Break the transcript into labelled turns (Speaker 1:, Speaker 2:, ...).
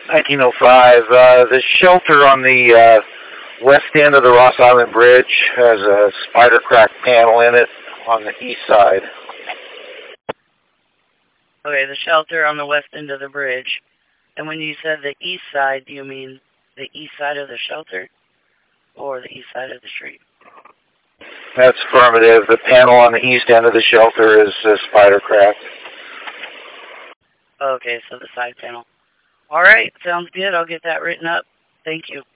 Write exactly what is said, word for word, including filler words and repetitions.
Speaker 1: nineteen oh five. Uh, the shelter on the uh, west end of the Ross Island Bridge has a spider crack panel in it on the east side.
Speaker 2: Okay, the shelter on the west end of the bridge. And when you said the east side, do you mean the east side of the shelter or the east side of the street?
Speaker 1: That's affirmative. The panel on the east end of the shelter is uh, spider cracked.
Speaker 2: Okay, so the side panel. All right, sounds good. I'll get that written up. Thank you.